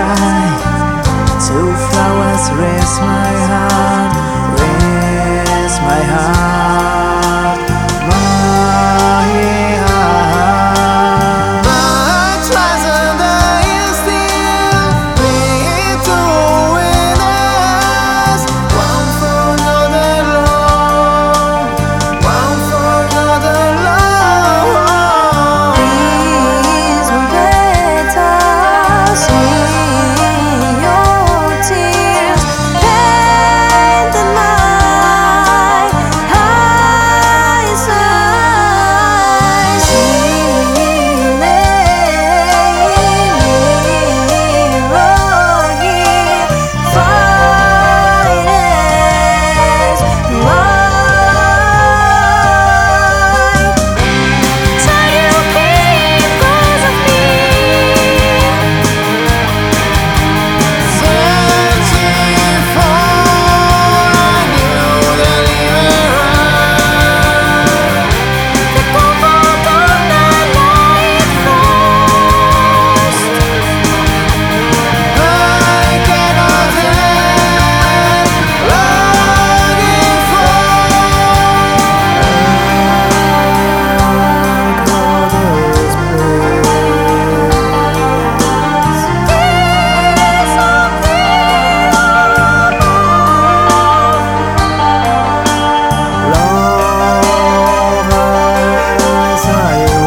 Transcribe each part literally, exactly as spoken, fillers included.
sky. Two flowers raise my heart, raise my heart, my heart. Much wiser than you still between us. One for another love, one for another love. These were better, see your tears painted my eyes. Searching for a new deliverer. The comfort of the night frost. I cannot help longing for God's Love as I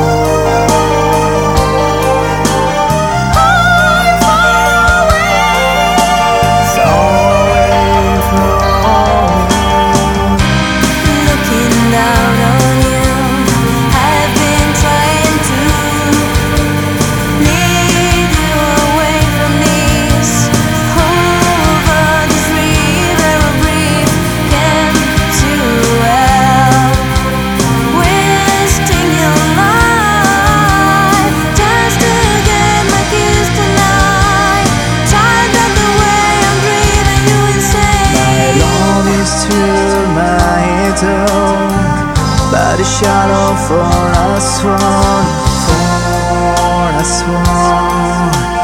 Looking down on you, I've been trying to lead you away from this. Over this river of grief, can't you help wasting your life just to get my kiss tonight? Tired of the way I'm driving you insane. love is true, my own, but a shadow for a swan, for a swan.